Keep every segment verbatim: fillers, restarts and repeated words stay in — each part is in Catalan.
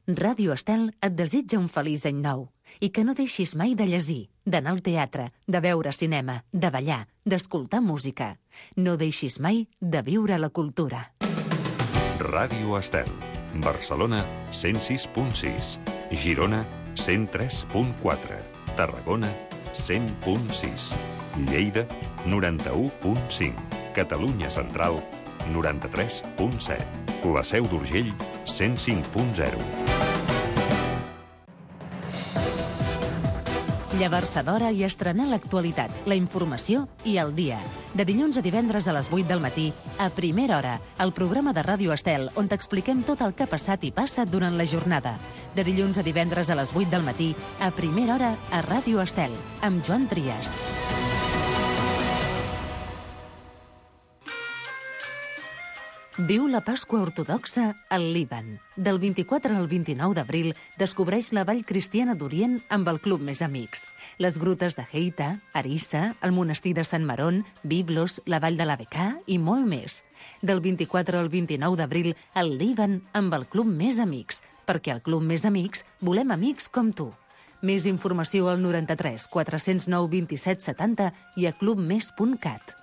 Ràdio Estel et desitja un feliç any nou i que no deixis mai de llegir, d'anar al teatre, de veure cinema, de ballar, d'escoltar música. No deixis mai de viure la cultura. Ràdio Estel. Barcelona, cent sis punt sis. Girona, cent tres punt quatre. Tarragona, cent punt sis. Lleida, noranta-u punt cinc. Catalunya Central, noranta-tres punt set. La Seu d'Urgell, cent cinc punt zero. Llevar-se d'hora i estrenar l'actualitat, la informació i el dia. De dilluns a divendres a les vuit del matí, a Primera Hora, el programa de Ràdio Estel, on t'expliquem tot el que ha passat i passa durant la jornada. De dilluns a divendres a les vuit del matí, a Primera Hora, a Ràdio Estel, amb Joan Trias. Viu la Pasqua Ortodoxa al Líban. Del vint-i-quatre al vint-i-nou d'abril descobreix la Vall Cristiana d'Orient amb el Club Més Amics. Les grutes de Heita, Arissa, el monestir de Sant Marón, Biblos, la Vall de la Becà i molt més. Del vint-i-quatre al vint-i-nou d'abril al Líban amb el Club Més Amics, perquè al Club Més Amics volem amics com tu. Més informació al noranta-tres quatre-cents nou vint-i-set setanta i a clubmes punt cat.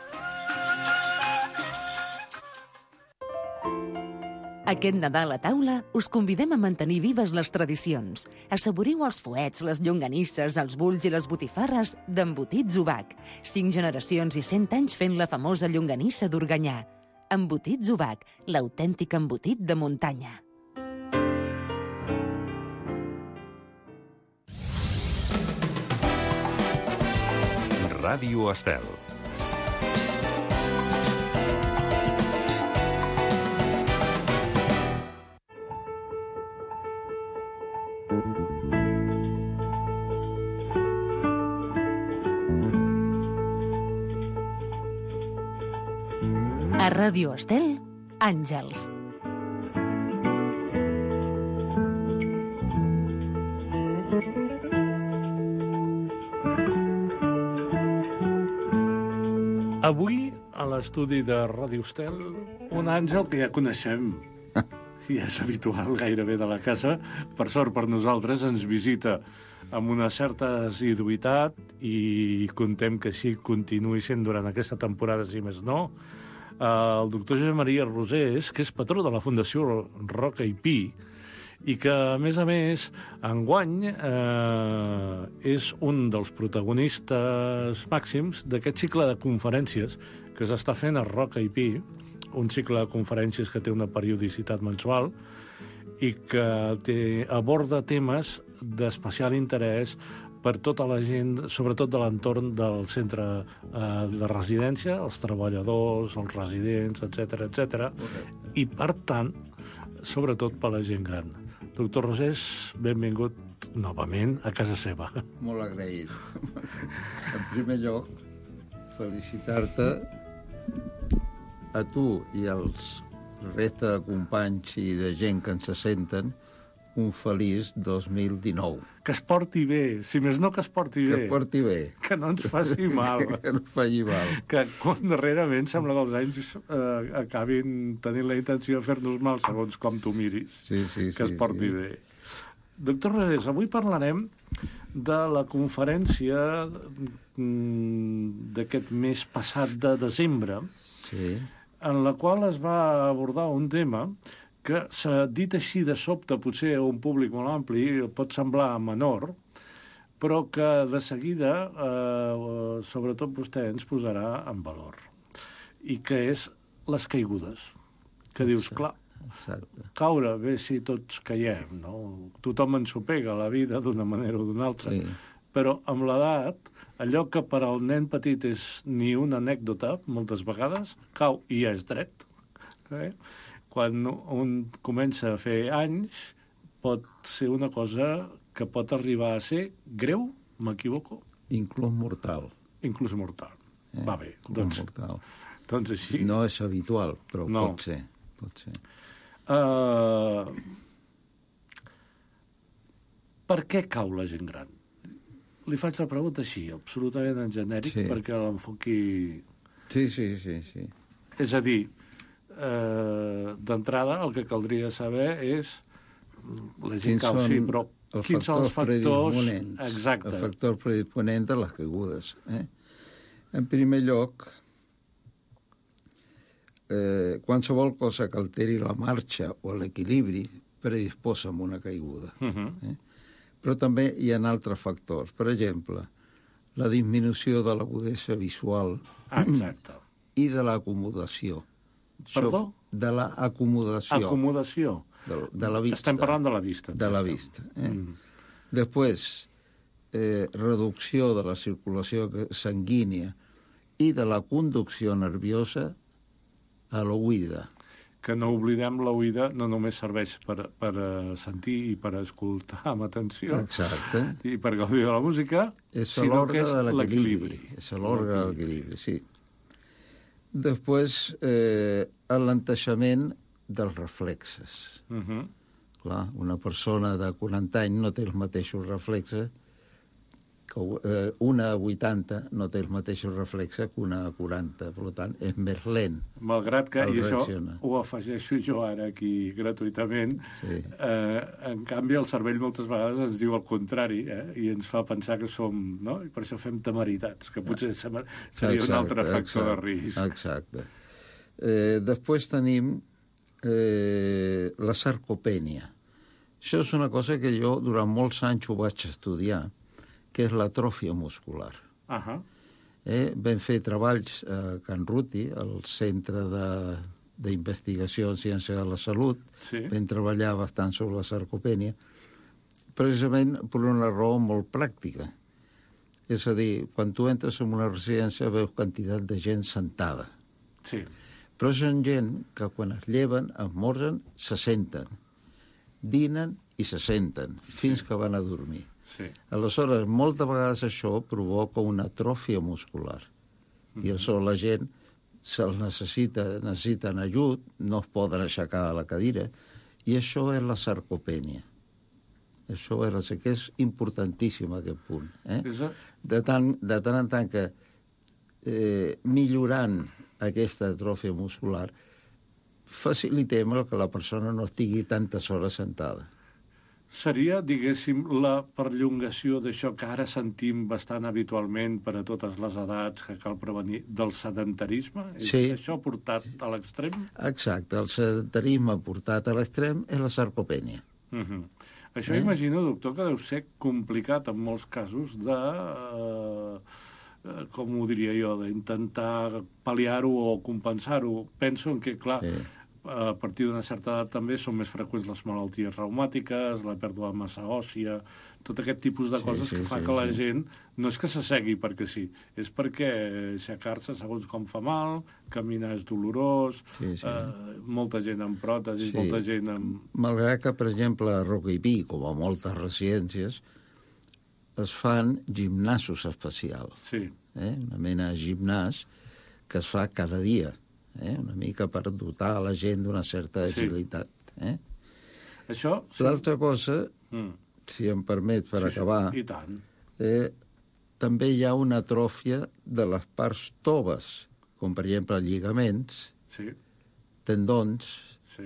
Aquest Nadal a taula us convidem a mantenir vives les tradicions. Assaboriu els fuets, les llonganisses, els bulls i les botifarres d'Embotits Ubac. Cinc generacions i cent anys fent la famosa llonganissa d'Organyà. Embotits Ubac, l'autèntic embotit de muntanya. Ràdio Estel. A Ràdio Estel, Àngels. Avui, a l'estudi de Ràdio Estel, un àngel que ja coneixem. I és habitual gairebé de la casa. Per sort per nosaltres ens visita amb una certa assiduïtat i contem que així continuï sent durant aquesta temporada, si més no. El doctor Josep Maria Rosés, que és patró de la Fundació Roca i Pi, i que, a més a més, enguany eh, és un dels protagonistes màxims d'aquest cicle de conferències que s'està fent a Roca i Pi, un cicle de conferències que té una periodicitat mensual i que té, aborda temes d'especial interès per tota la gent, sobretot de l'entorn del centre eh, de residència, els treballadors, els residents, etcètera, etcètera, i, per tant, sobretot per la gent gran. Doctor Rosés, benvingut novament a casa seva. Molt agraït. En primer lloc, felicitar-te a tu i als resta de companys i de gent que ens se senten un feliç dos mil dinou. Que es porti bé, si més no que es porti bé. Que es porti bé. Que no ens faci mal. Que no faci mal. Que quan darrerament sembla que els anys eh, acabin tenint la intenció de fer-nos mal segons com tu miris. Sí, sí, que sí, es porti sí. bé. Doctor Rosés, avui parlarem de la conferència d'aquest mes passat de desembre, sí, en la qual es va abordar un tema que s'ha dit així de sobte, potser a un públic molt ampli, pot semblar menor, però que de seguida, eh, sobretot vostè, ens posarà en valor. I que és les caigudes. Que dius, clar, exacte. Caure, bé, si tots caiem, no? Tothom ens ho pega a la vida d'una manera o d'una altra. Sí. Però amb l'edat, allò que per al nen petit és ni una anècdota, moltes vegades, cau i ja és dret. Eh? Quan un comença a fer anys, pot ser una cosa que pot arribar a ser greu, m'equivoco? Inclús mortal. Inclús mortal. Eh? Va bé, Inclús doncs, mortal. doncs així. No és habitual, però no. pot ser. Pot ser. Uh, per què cau la gent gran? Li faig la pregunta així, absolutament en genèric, sí, perquè l'enfoqui... Sí, sí, sí, sí. És a dir, eh, d'entrada el que caldria saber és la gent cau, sí, però quins són els factors... Exacte. El factor predisponent de les caigudes. Eh? En primer lloc, eh, qualsevol cosa que alteri la marxa o l'equilibri predisposa a una caiguda. Uh-huh. eh? Però també hi ha altres factors. Per exemple, la disminució de l'agudesa visual Exacte. i de l'acomodació. Perdó? De l'acomodació. Acomodació. De, de la vista. Estem parlant de la vista. De la vista. Eh? Mm. Després, eh, reducció de la circulació sanguínia i de la conducció nerviosa a l'oïda. Que no oblidem, l'oïda no només serveix per, per sentir i per escoltar amb atenció. Exacte. I per gaudir de la música, és sinó que és l'equilibri. És l'òrgan de l'equilibri, sí. Després, eh, l'enteixament dels reflexes. Uh-huh. Clar, una persona de quaranta anys no té els mateixos reflexes que eh, una a vuitanta no té els mateixos reflexes que una a quaranta, per tant, és més lent. Malgrat que, i això ho afegeixo jo ara aquí gratuïtament, sí. eh, en canvi el cervell moltes vegades ens diu el contrari, eh, i ens fa pensar que som, no? I per això fem temeritats, que potser seria exacte, un altre factor exacte, de risc. Exacte. Eh, després tenim eh, la sarcopènia. Això és una cosa que jo durant molts anys ho vaig estudiar, que és l'atròfia muscular. Uh-huh. Eh, vam fer treballs a Can Ruti, al Centre d'Investigació en Ciència de la Salut. Sí. Vam treballar bastant sobre la sarcopènia, precisament per una raó molt pràctica. És a dir, quan tu entres en una residència veus quantitat de gent sentada. Sí. Però són gent que quan es lleven, esmorzen, se senten, dinen i se senten, fins sí. que van a dormir. Sí. Aleshores, moltes vegades això provoca una atròfia muscular. Mm-hmm. I això la gent se'ls necessita, necessiten ajut, no es poden aixecar de la cadira, i això és la sarcopènia. Això és, que és importantíssim, aquest punt. Eh? De, tant, de tant en tant que eh, millorant aquesta atròfia muscular facilitem que la persona no estigui tantes hores sentada. Seria, diguéssim, la perllongació d'això que ara sentim bastant habitualment per a totes les edats que cal prevenir, del sedentarisme? Sí. És això portat a l'extrem? Exacte. El sedentarisme portat a l'extrem és la sarcopènia. Uh-huh. Això eh? imagino, doctor, que deu ser complicat en molts casos de, eh, com ho diria jo, d'intentar pal·liar-ho o compensar-ho. Penso en que, clar, sí. a partir d'una certa edat també són més freqüents les malalties reumàtiques, la pèrdua de massa òssia, tot aquest tipus de coses sí, sí, que fa sí, que la sí. gent no és que s'assegui perquè sí, és perquè aixecar-se segons com fa mal, caminar és dolorós, sí, sí. Eh, molta gent amb pròtesis, sí. molta gent amb... Malgrat que, per exemple, a Roca i Pi, com a moltes residències, es fan gimnasos especials. Sí. Eh? Una mena de gimnàs que es fa cada dia. Eh? Una mica per dotar a la gent d'una certa agilitat. Sí. Eh? Això... Sí. L'altra cosa, mm. si em permet per sí, acabar, sí. I tant. Eh, també hi ha una atròfia de les parts toves, com per exemple lligaments, sí. tendons, sí.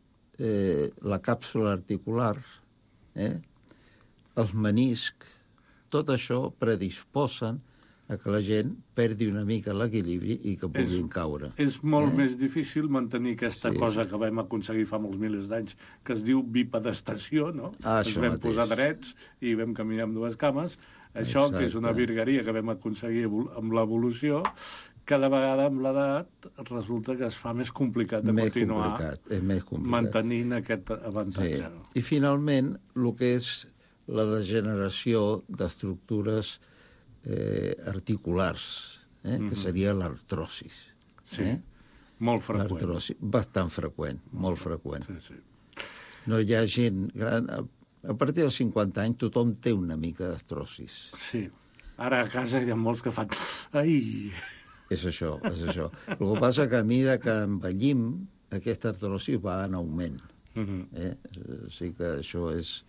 Eh, la càpsula articular, eh? els meniscs, tot això predisposen a que la gent perdi una mica l'equilibri i que puguin és, caure. És molt eh? més difícil mantenir aquesta sí. cosa que vam aconseguir fa molts milers d'anys, que es diu bipedestació, no? Ah, Ens vam mateix. posar drets i vam caminar amb dues cames. Això, exacte. Que és una virgueria que vam aconseguir amb l'evolució, cada vegada amb l'edat resulta que es fa més complicat de més continuar complicat. És més complicat. mantenint aquest avantatge. Sí. I finalment, el que és la degeneració d'estructures Eh, articulars, eh, mm-hmm. que seria l'artrosis. Sí, eh? molt freqüent. L'artrosi, bastant freqüent, molt freqüent. Sí, sí. No hi ha gent gran... A, a partir dels cinquanta anys tothom té una mica d'artrosis. Sí. Ara a casa hi ha molts que fan... Ai! És això, és això. El que passa que a mesura que envellim, aquesta artrosis va en augment. Mm-hmm. Eh? O sigui que això és...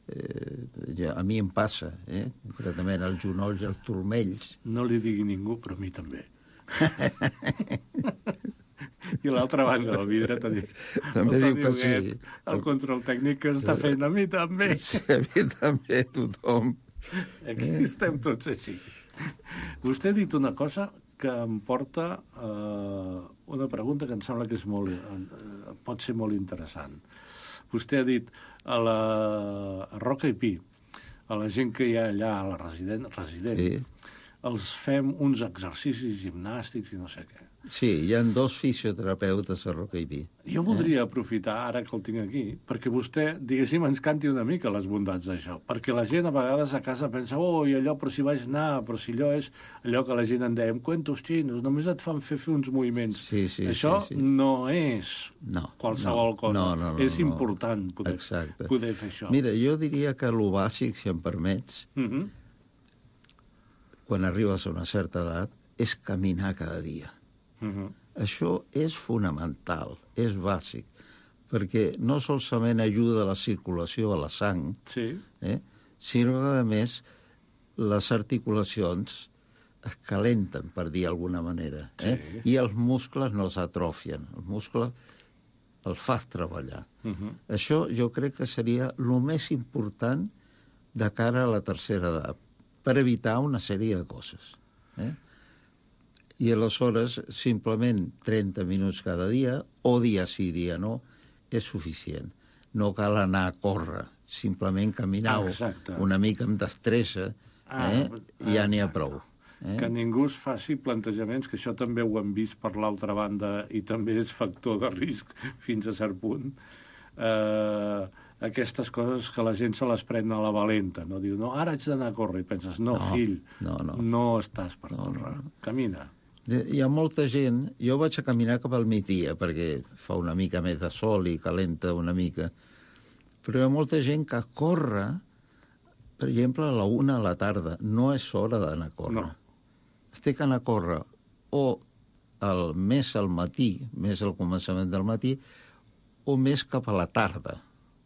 Eh, a mi em passa, eh? concretament els genolls i els turmells. No li digui ningú, però a mi també. I a l'altra banda del vidre te diu... També el diu que Dioguet, sí. El control tècnic que està fent a mi també. Sí, a mi també, tothom. Aquí estem tots així. Vostè ha dit una cosa que em porta a una pregunta que em sembla que és molt, eh, pot ser molt interessant. Vostè ha dit a la a Roca i Pi, a la gent que hi ha allà, a la resident, resident Sí. els fem uns exercicis gimnàstics i no sé què. Sí, hi ha dos fisioterapeutes a Roca i Pi. Jo voldria aprofitar, ara que el tinc aquí, perquè vostè, diguéssim, ens canti una mica les bondats d'això. Perquè la gent a vegades a casa pensa, oh, i allò, però si vaig anar, però si allò és allò que la gent en dèiem, cuentos chinos, només et fan fer, fer uns moviments. Sí, sí, Això sí, sí. no és No, qualsevol no, cosa. no, no, no, és no. important poder, Exacte. poder fer això. Mira, jo diria que el bàsic, si em permets, Uh -huh. quan arribes a una certa edat, és caminar cada dia. Uh -huh. Això és fonamental, és bàsic, perquè no solament ajuda a la circulació a la sang, Sí. eh, sinó que, a més, les articulacions es calenten, per dir d'alguna manera, eh? Sí. I els muscles no s'atrofien. Els muscles els fas treballar. Uh -huh. Això jo crec que seria el més important de cara a la tercera edat, per evitar una sèrie de coses. Eh? I aleshores, simplement trenta minuts cada dia, o dia sí, dia no, és suficient. No cal anar a córrer, simplement caminar Exacte. una mica amb destressa, Ah, eh? ah, ja n'hi ha exacte. prou. Eh? Que ningú es faci plantejaments, que això també ho hem vist per l'altra banda i també és factor de risc fins a cert punt. Eh, aquestes coses que la gent se les pren a la valenta, no? Diu, no, ara haig d'anar a córrer, i penses, no, No, fill, no, no. no estàs per No, córrer, no. camina. Hi ha molta gent... Jo vaig a caminar cap al migdia, perquè fa una mica més de sol i calenta una mica. Però hi ha molta gent que corre, per exemple, a la una de la tarda. No és hora d'anar a córrer. No. Es té que anar a córrer o el, més al matí, més al començament del matí, o més cap a la tarda.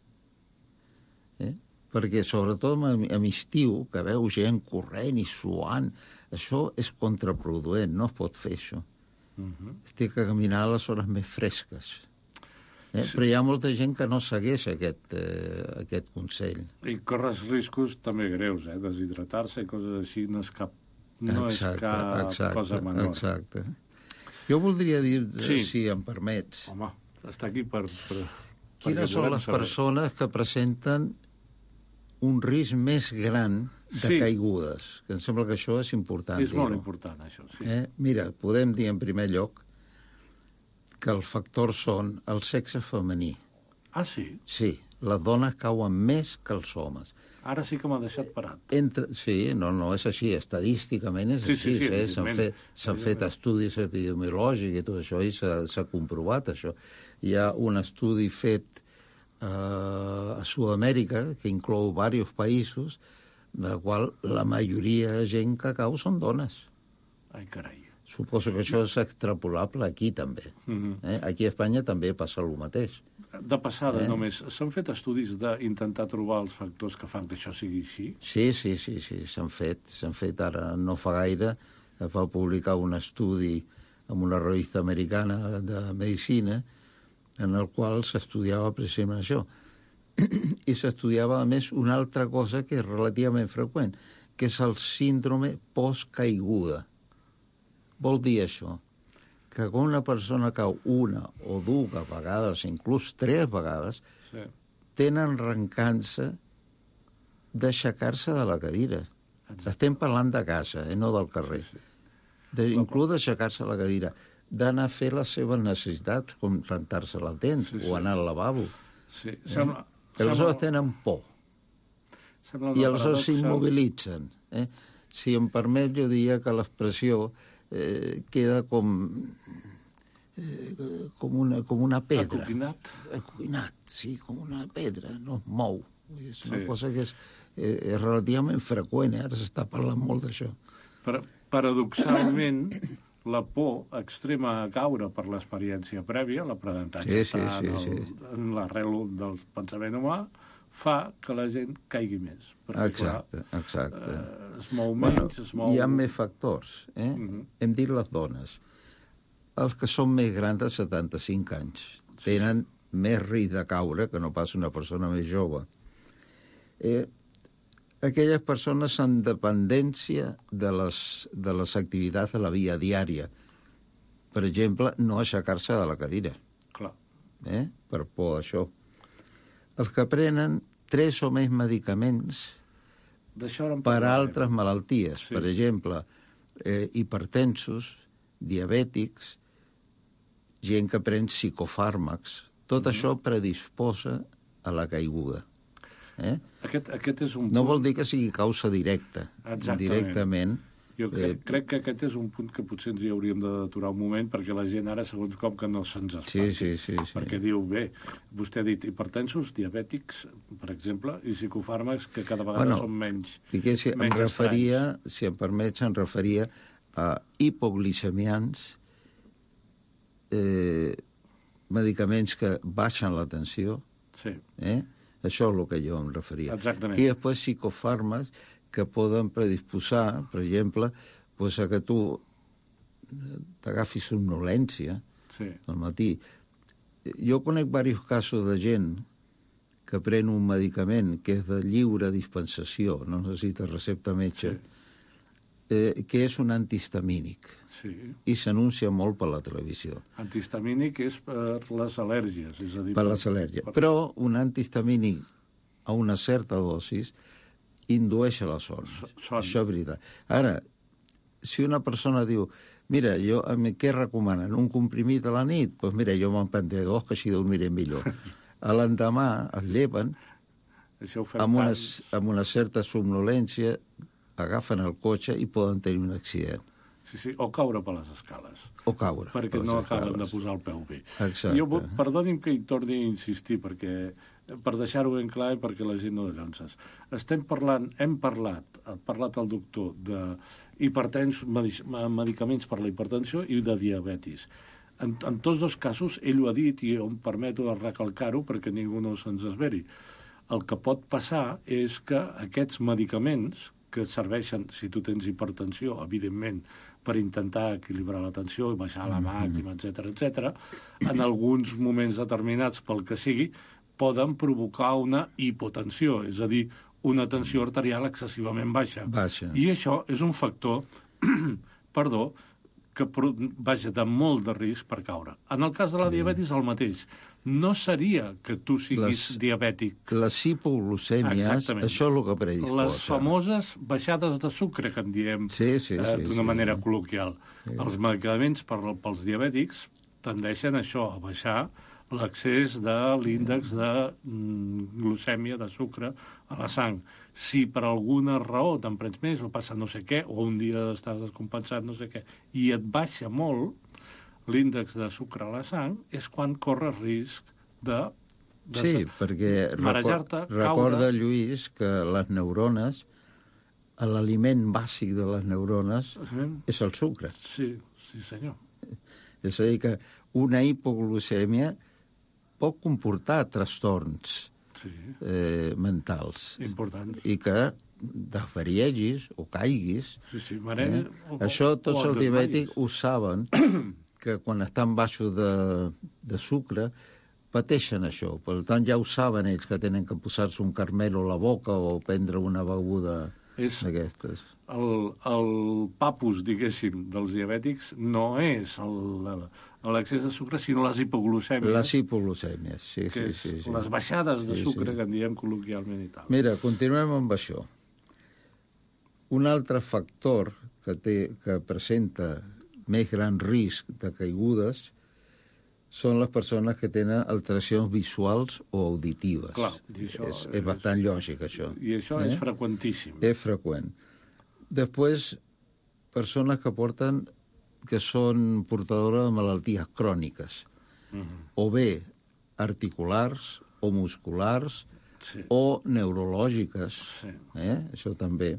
Eh? Perquè, sobretot a, a estiu, que veu gent corrent i suant, això és contraproduent, no es pot fer això. Uh -huh. Es té que caminar a les hores més fresques. Eh? Sí. Però hi ha molta gent que no segueix aquest, eh, aquest consell. I corres riscos també greus, eh? Deshidratar-se i coses així no és cap, no exacte, és cap exacte, cosa menor. Exacte. Jo voldria dir, Sí. si em permets, Home, està aquí per... per quines són les saber. persones que presenten un risc més gran de Sí. caigudes, que em sembla que això és important. És molt dir-ho. important, això, sí. Eh? Mira, podem dir en primer lloc que els factors són el sexe femení. Ah, sí? Sí, les dones cauen més que els homes. Ara sí que m'ha deixat parat. Entre, sí, no, no és així, estadísticament és Sí, així. sí, sí, eh? S'han evidentment. fet, s'han fet estudis epidemiològics i tot això i s'ha s'ha comprovat això. Hi ha un estudi fet eh, a Sud-amèrica que inclou diversos països, del qual la majoria de gent que cau són dones. Ai, carai. Suposo que això és extrapolable aquí també. Mhm. Eh? Aquí a Espanya també passa el mateix. De passada, Eh? només, s'han fet estudis d'intentar trobar els factors que fan que això sigui així? Sí, sí, sí, sí, s'han fet. S'han fet ara no fa gaire. Es va publicar un estudi en una revista americana de medicina en el qual s'estudiava precisament això. I s'estudiava, a més, una altra cosa que és relativament freqüent, que és el síndrome postcaiguda. Vol dir això, que quan una persona cau una o dues vegades, inclús tres vegades, Sí. tenen rencant-se d'aixecar-se de la cadira. Exacte. Estem parlant de casa, eh, no del carrer. Sí, sí. De, inclús d'aixecar-se de la cadira, d'anar a fer les seves necessitats, com rentar-se les dents Sí, sí. o anar al lavabo. Sí, sembla... Eh? Aleshores sembla, tenen por sembla i una aleshores paradoxa. s'immobilitzen. Eh? Si em permet, jo diria que l'expressió eh, queda com, eh, com, una, com una pedra. Acoquinat. Acoquinat, sí, com una pedra, no es mou. És una Sí. cosa que és, eh, és relativament freqüent, eh? Ara s'està parlant molt d'això. Però, paradoxalment, la por extrema a caure per l'experiència prèvia, l'aprenentatge Sí, sí, està sí, en, el, sí. en l'arrel del pensament humà, fa que la gent caigui més. Perquè, Exacte, exacte. clar, eh, es mou Bueno, menys, es mou... hi ha més factors. Eh? Mhm. Hem dit les dones. els que són més grans de setanta-cinc anys. Tenen més risc de caure que no pas una persona més jove. Eh, aquelles persones amb dependència de les, de les activitats de la vida diària. Per exemple, no aixecar-se de la cadira. Clar. Eh? Per por d'això. Els que prenen tres o més medicaments per a altres malalties. Sí. Per exemple, eh, hipertensos, diabètics, gent que pren psicofàrmacs. Tot mm-hmm. això predisposa a la caiguda. Eh? Aquest, aquest és un no punt... vol dir que sigui causa directa. Exactament. Directament. Jo crec, eh... crec que aquest és un punt que potser ens hi hauríem d'aturar un moment, perquè la gent ara, segons com que no se'ns espanti. Sí, sí, sí, sí. Perquè diu, bé, vostè ha dit hipertensos, diabètics, per exemple, i psicofàrmacs que cada vegada bueno, són menys, si menys em referia, estranys. Si em permets, em referia a hipoglicemians, eh, medicaments que baixen la tensió. Sí. Eh? Això és el que jo em referia. Exactament. I després psicofàrmacs que poden predisposar, per exemple, pues, a que tu t'agafis somnolència sí. al matí. Jo conec diversos casos de gent que pren un medicament que és de lliure dispensació, no necessita recepta metge, sí. eh, que és un antihistamínic. Sí. I s'anuncia molt per la televisió. Antihistamínic és per les al·lèrgies. És a dir, per les al·lèrgies. Per... Però un antihistamínic a una certa dosis indueix a la son. Son. Això és veritat. Ara, si una persona diu, mira, jo, què recomanen? Un comprimit a la nit? Doncs pues mira, jo me'n prendré dos, que així dormiré millor. A l'endemà es lleven amb una, amb una certa somnolència, agafen el cotxe i poden tenir un accident. Sí, sí, o caure per les escales. O caure. Perquè no acaben de posar el peu bé. Exacte. Jo, perdoni'm que hi torni a insistir, perquè per deixar-ho ben clar i perquè la gent no de llonces. Estem parlant, hem parlat, ha parlat el doctor d'hipertens, medicaments per la hipertensió i de diabetis. En, en tots dos casos, ell ho ha dit, i em permeto de recalcar-ho perquè ningú no se'ns esveri. El que pot passar és que aquests medicaments, que serveixen, si tu tens hipertensió, evidentment, per intentar equilibrar la tensió i baixar la màxima, etcètera, etcètera, en alguns moments determinats, pel que sigui, poden provocar una hipotensió, és a dir, una tensió arterial excessivament baixa. Baixa. I això és un factor, perdó, que vaja de molt de risc per caure. En el cas de la diabetis, el mateix. No seria que tu siguis les, diabètic. Les hipoglucèmies, això és el que predisposa. Les famoses baixades de sucre, que en diem sí, sí, eh, sí, d'una sí, manera sí. col·loquial. Sí. Els medicaments per, pels diabètics tendeixen a això, a baixar l'accés de l'índex de mm, glucèmia, de sucre, a la sang. Si per alguna raó te'n prens més o passa no sé què, o un dia estàs descompensat no sé què, i et baixa molt l'índex de sucre a la sang, és quan corres risc de, de sí, perquè marejar-te, record, recorda, Lluís, que les neurones, l'aliment bàsic de les neurones sí. és el sucre. Sí, sí senyor. És a dir, que una hipoglucèmia pot comportar trastorns sí. eh, mentals. Importants. I que desvariegis o caiguis. Sí, sí, mare... Eh? O, Això tots els diabètics ho saben, que quan estan baixos de, de sucre pateixen això. Per tant, ja ho saben ells, que tenen que posar-se un carmel a la boca o prendre una beguda d'aquestes. El, el papus, diguéssim, dels diabètics no és l'excés de sucre, sinó les hipoglucèmies. Les hipoglucèmies, sí, sí, sí, sí. Les baixades de sí, sucre sí. que en diem col·loquialment i tal. Mira, continuem amb això. Un altre factor que, té, que presenta més gran risc de caigudes són les persones que tenen alteracions visuals o auditives. Clar, i això és, és bastant és, lògic, això. I això eh? és freqüentíssim. És freqüent. Després, persones que porten, que són portadores de malalties cròniques, uh-huh. o bé articulars, o musculars, sí. o neurològiques, sí. eh? això també.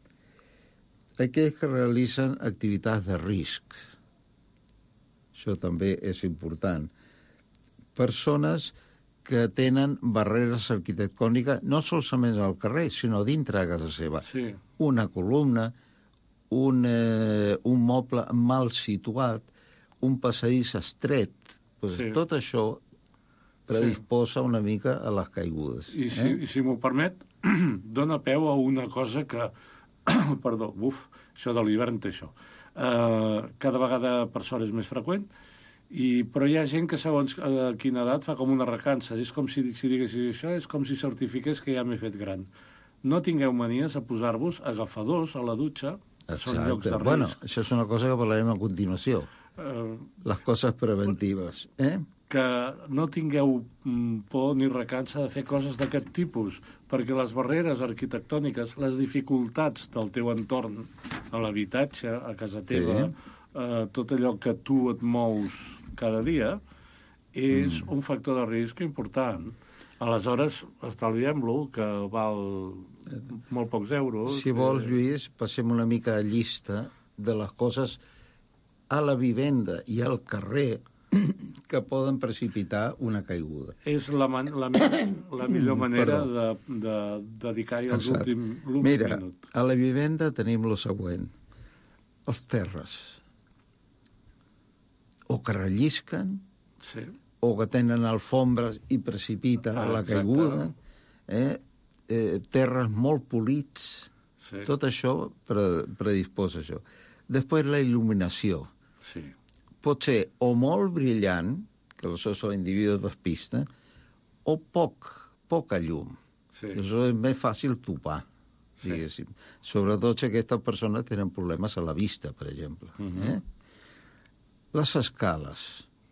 Aquells que realitzen activitats de risc, això també és important. Persones que tenen barreres arquitectòniques no solament al carrer, sinó dintre de casa seva. Sí. Una columna, un, eh, un moble mal situat, un passadís estret, pues Sí. tot això predisposa una mica a les caigudes. I si, eh? i si m'ho permet, dona peu a una cosa que... Perdó, buf, això de l'hivern té això. Uh, cada vegada per sort és més freqüent, i, però hi ha gent que segons a quina edat fa com una recança. És com si, si diguessis això, és com si certifiqués que ja m'he fet gran. No tingueu manies a posar-vos agafadors a la dutxa, que són llocs de risc. Bueno, això és una cosa que parlarem a continuació. Uh, Les coses preventives. Eh? que no tingueu mm, por ni recança de fer coses d'aquest tipus, perquè les barreres arquitectòniques, les dificultats del teu entorn, a l'habitatge, a casa teva, sí. eh, tot allò que tu et mous cada dia, és mm. un factor de risc important. Aleshores, estalviem-lo, que val molt pocs euros. Si vols, Lluís, passem una mica a llista de les coses a la vivenda i al carrer que poden precipitar una caiguda. És la, man la, la millor manera de, de dedicar-hi els últims Mira, minuts. a la vivenda tenim el següent. Els terres. O que rellisquen, Sí. o que tenen alfombres i precipita Ah, la exacte. caiguda. Eh? Eh, terres molt polits. Sí. Tot això pre predisposa això. Després la il·luminació. Sí. Pot ser o molt brillant, que això l'individu despista, o poc, poca llum. Sí. Això és més fàcil topar, Sí. diguéssim. Sobretot si aquestes persones tenen problemes a la vista, per exemple. Mhm. eh? Les escales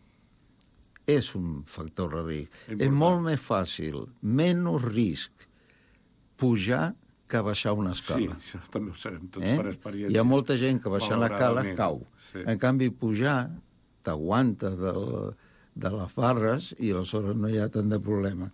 és un factor de risc. Important. És molt més fàcil, menys risc, pujar que baixar una Sí, escala. això també ho sabem tots Eh? per experiència. Hi ha molta gent que baixant l'escala Malauradament. cau. Sí. En canvi, pujar t'aguanta de, de les barres i aleshores no hi ha tant de problema.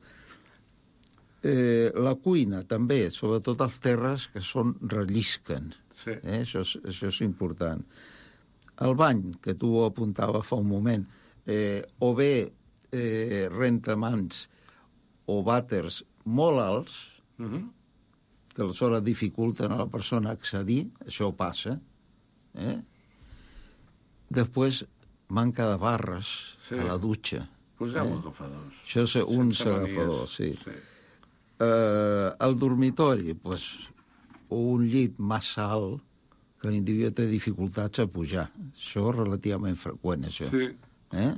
Eh, la cuina, també, sobretot els terres que són rellisquen. Sí. Eh? Això, és, això és important. El bany, que tu apuntava fa un moment, eh, o bé eh, rentamans o vàters molt alts, Mhm. que aleshores dificulten a la persona accedir, això passa. Eh? Després, manca de barres Sí. a la dutxa. Poseu Eh? agafadors. Això és uns Sense manies. agafadors, sí. Sí. Eh, el dormitori, pues, o un llit massa alt que l'individu té dificultats a pujar. Això és relativament freqüent, això. Sí. Eh?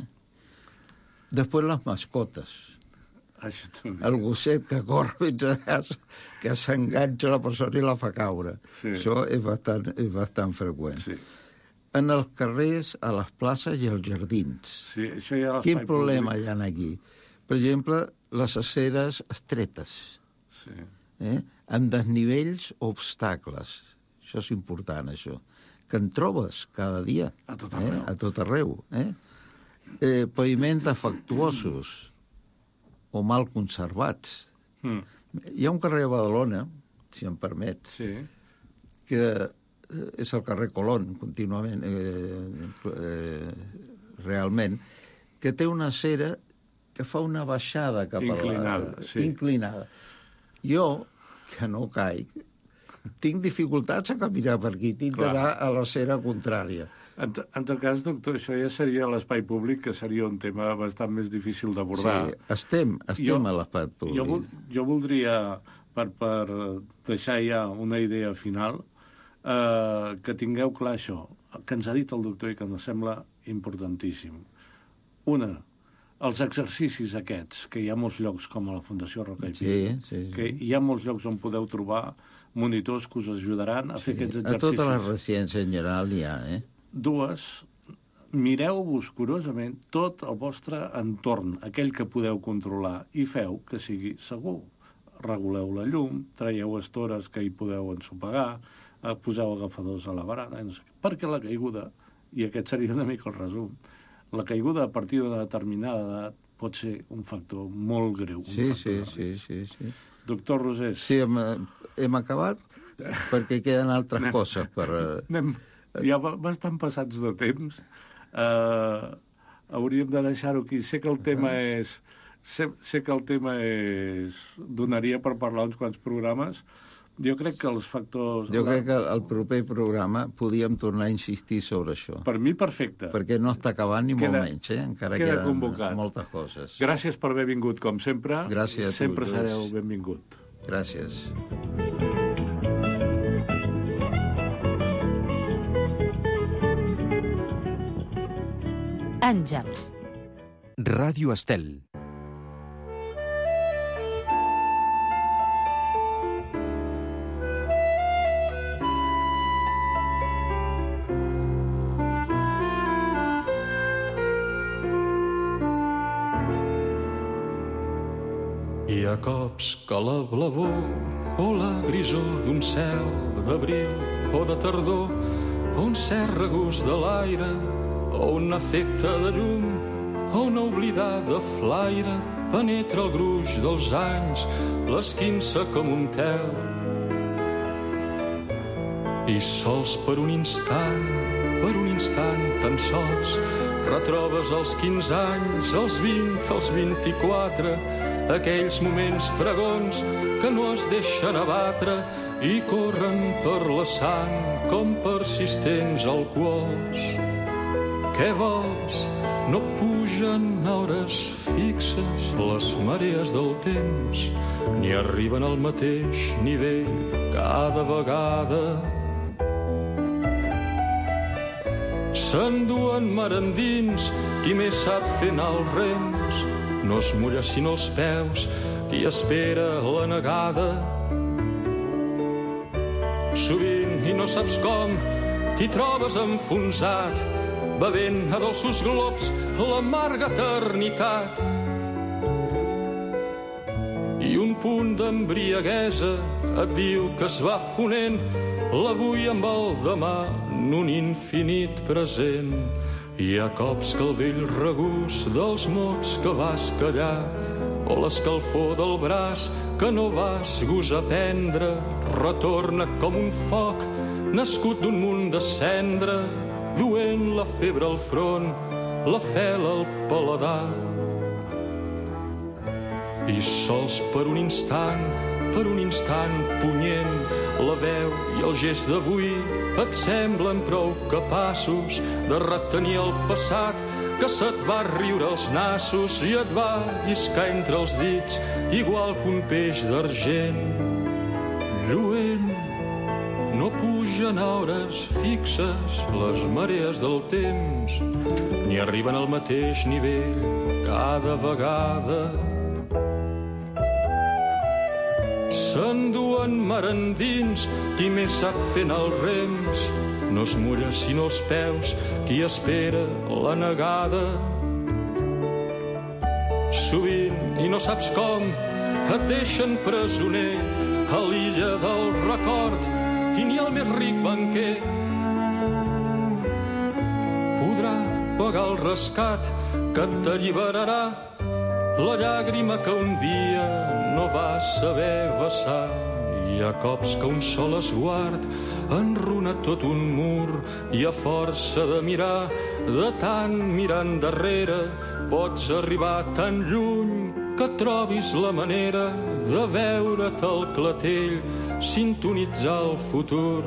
Després les mascotes. Això també. El gosset que corre fins a casa, que s'enganxa la persona i la fa caure. Sí. Això és bastant, és bastant freqüent. Sí. En els carrers, a les places i als jardins. Sí, això ja Quin problema hi ha aquí? Per exemple, les aceres estretes, Sí. eh? amb desnivells o obstacles. Això és important, això. Que en trobes cada dia. A tot eh? arreu. A tot arreu. Eh? Eh, paviments defectuosos o mal conservats. Mm. Hi ha un carrer a Badalona, si em permet, Sí. que eh, és el carrer Colón, contínuament, eh, eh, realment, que té una acera que fa una baixada cap Inclinada, a la... sí. Inclinada. Jo, que no caic, tinc dificultats a caminar per aquí, tinc Clar. d'anar a l'acera contrària. En, en tot cas, doctor, això ja seria l'espai públic, que seria un tema bastant més difícil d'abordar. Sí, estem, estem Jo- a l'espai públic. Jo, vol, jo voldria, per, per deixar ja una idea final, eh, que tingueu clar això, que ens ha dit el doctor i que ens sembla importantíssim. Una, els exercicis aquests, que hi ha molts llocs com a la Fundació Roca i Sí, Pi, sí, sí. que hi ha molts llocs on podeu trobar monitors que us ajudaran a fer aquests A exercicis. totes les residències en general n'hi ha, eh? Dues, mireu-vos curosament tot el vostre entorn, aquell que podeu controlar, i feu que sigui segur. Reguleu la llum, traieu estores que hi podeu ensopegar, eh, poseu agafadors a la barana, no sé què. Perquè la caiguda, i aquest seria una mica el resum, la caiguda a partir d'una determinada edat pot ser un factor molt greu. Un Sí, factor sí, de sí, risc. sí, sí. Doctor Rosés, Sí, hem, hem acabat perquè queden altres coses per... eh, anem ja ba- bastant passats de temps. Uh, hauríem de deixar-ho aquí. Sé que el tema és sé, sé que el tema és... donaria per parlar uns quants programes. Jo crec que els factors... Jo crec que al proper programa podíem tornar a insistir sobre això. Per mi, perfecte. Perquè no està acabant ni queda, molt menys, eh? Encara queda queden convocat. moltes coses. Gràcies per haver vingut, com sempre. Gràcies a tu, Sempre Lluís. sereu benvingut. Gràcies. Àngels. Ràdio Estel. Hi ha cops que la blavor o la grisor d'un cel d'abril o de tardor o un cert regust de l'aire o un efecte de llum o una oblidada flaire penetra el gruix dels anys, l'esquinça com un tel. I sols per un instant, per un instant tan sols, retrobes els quinze anys, els vint, els vint-i-quatre, aquells moments pregons que no es deixen abatre i corren per la sang com persistents alcohols. Què vols? No pugen a hores fixes les marees del temps, ni arriben al mateix nivell cada vegada. S'enduen mar endins qui més sap fer anar els rems, no es mulla sinó els peus qui espera la negada. Sovint, i no saps com, t'hi trobes enfonsat, bevent a dolços globs l'amarga eternitat. I un punt d'embriaguesa et diu que es va fonent l'avui amb el demà en un infinit present. Hi ha cops que el vell regust dels mots que vas callar o l'escalfor del braç que no vas gosar prendre retorna com un foc nascut d'un munt de cendra, duent la febre al front, la fel al paladar. I sols per un instant, per un instant punyent, la veu i el gest d'avui et semblen prou capaços de retenir el passat que se't va riure als nassos i et va lliscar entre els dits igual que un peix d'argent. Lluent, no pugen a hores fixes les marees del temps, ni arriben al mateix nivell cada vegada. S'enduen mar endins qui més sap fer anar els rems, no es mulla sinó els peus qui espera la negada. Sovint, i no saps com, et deixen presoner a l'illa del record i ni el més ric banquer podrà pagar el rescat que t'alliberarà la llàgrima que un dia no vas saber vessar. Hi ha cops que un sol esguard enruna tot un mur i a força de mirar, de tant mirar endarrere, pots arribar tan lluny que trobis la manera de veure't al clatell, sintonitzar el futur.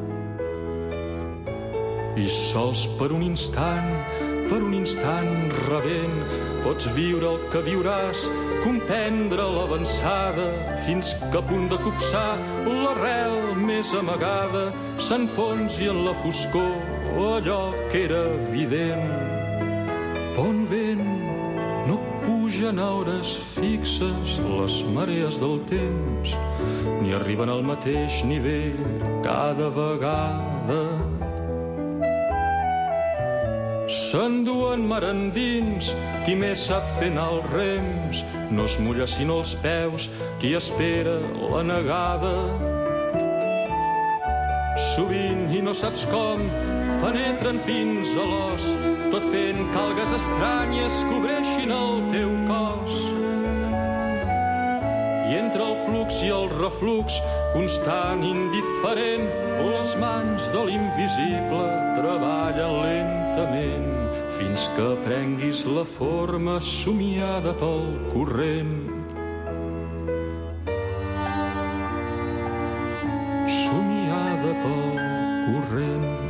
I sols per un instant, per un instant rebent, pots viure el que viuràs, comprendre l'avançada, fins que a punt de copsar l'arrel més amagada s'enfonsi en la foscor allò que era evident. Bon vent, no pugen a hores fixes les marees del temps, ni arriben al mateix nivell cada vegada. S'enduen mar endins qui més sap fer anar els rems, no es mulla sinó els peus qui espera la negada. Sovint, i no saps com, penetren fins a l'os, tot fent que algues estranyes cobreixin el teu cos. I entre el flux i el reflux, constant, indiferent, les mans de l'invisible treballen lentament, fins que prenguis la forma somiada pel corrent. Somiada pel corrent.